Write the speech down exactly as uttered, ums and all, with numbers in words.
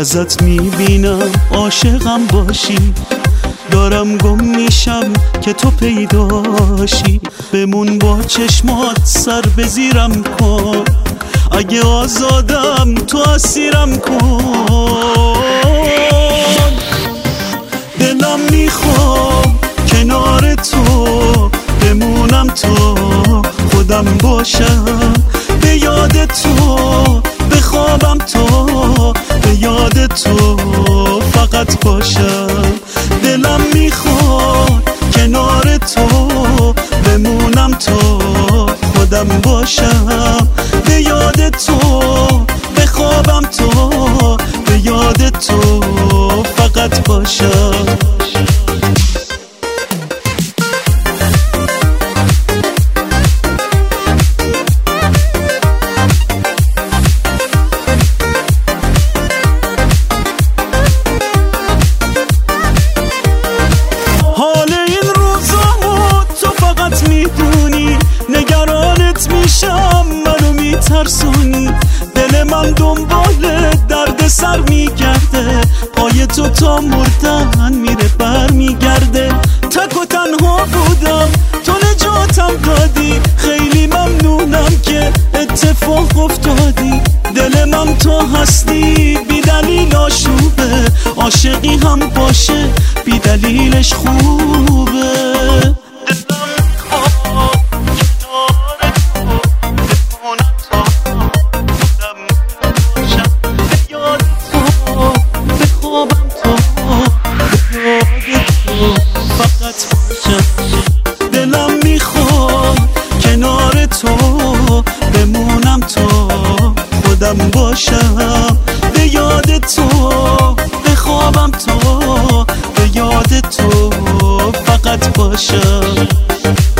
ازت میبینم عاشقم باشی، دارم گم میشم که تو پیداشی. بمون با چشمات سر بزیرم کن، اگه آزادم تو اسیرم کن. دلم میخوام کنار تو بمونم تا خودم باشم، به یاد تو بخوابم تا به یاد تو فقط باشم. دلم میخواد کنار تو بمونم تا خودم باشم، به یاد تو بخوابم تا به یاد تو فقط باشم. منو میترسونی، دل من دنبال درد سر میگرده، پای تو تا مردن میره بر میگرده. تک و تنها بودم تو نجاتم دادی، خیلی ممنونم که اتفاق افتادی. دل من تو هستی بی دلیل آشوبه، عاشقی هم باشه بی دلیلش خوبه. دلم میخواد کنار تو بمونم تا خودم باشم، به یاد تو بخوابم تا به یاد تو فقط باشم.